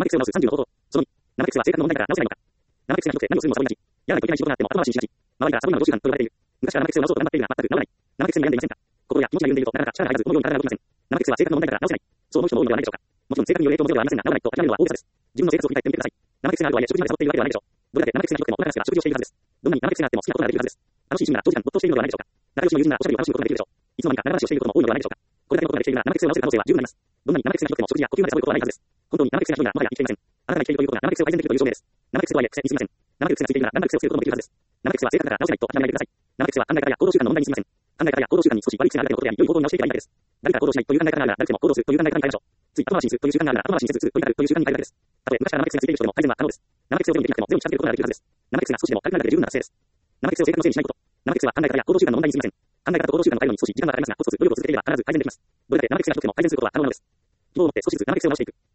癖を直す30の方法。その2、生癖は性格の問題だから直せないのか。生癖がひどくて何をするもサボりがち。やらないといけない仕事があっても後回しにしがち。周りからサボり魔の5週間と呼ばれている。昔から生癖を直そうと頑張っているが全く治らない。生癖に悩んでいませんか。心や気持ちが緩んでいるとなかなか力が入らず思うように体が動きません。生癖は性格の問題だから直せない。そう思う人も多いのではないでしょうか。もちろん性格による影響もゼロではありませんが、治らないと諦めるのは大げさです。自分の生活を振り返ってみてください。生癖があるとはいえ食事までサボっているわけではないでしょう。どれだけ生癖がひどくてもお腹が空くが食事をしているはずです。どんなに生癖があっても好きなことができるはずです。楽しい趣味なら長時間没頭しているのではないでしょうか。仲良しの友人ならおしゃべりを楽しむことができるでしょう。いつの間にか長話をしていることも多いのではないでしょうか。これだけのことができているなら生癖を直せる可能性は十分あります。どんなに生癖がひどくても食事や呼吸までサボることはないはずです。本当に生癖がひどいならもはや生きていません。あなたが生きているということが生癖を改善できるという証明です。生癖とはいえ癖にすぎません。生癖がついているならだんだん癖をつけることもできるはずです。生癖は性格だから直せないと諦めないでください。生癖は考え方や行動習慣の問題にすぎません。考え方や行動習慣に少し悪い癖があるだけのことであり、良い方向に直していけばいいだけです。誰か行動しないという考え方があるなら誰でも行動するという考え方に変えましょう。つい後回しにするという習慣があるなら後回しにせずすぐ取り掛かるという習慣に変えるだけです。たとえ昔から生癖がついている人でも改善は可能です。生癖をゼロにできなくてもゼロに近づけることができるはずです。生癖が少しでも軽くなるだけで十分な達成です。生癖を性格のせいにしないこと。生癖は考え方や行動習慣の問題にすぎません。考え方と行動習慣を変えるのに少し時間がかかりますが、コツコツ努力を続けていれば必ず改善できます。どれだけ生癖がひどくても改善することは可能なのです。希望を持って少しずつ生癖を直していく。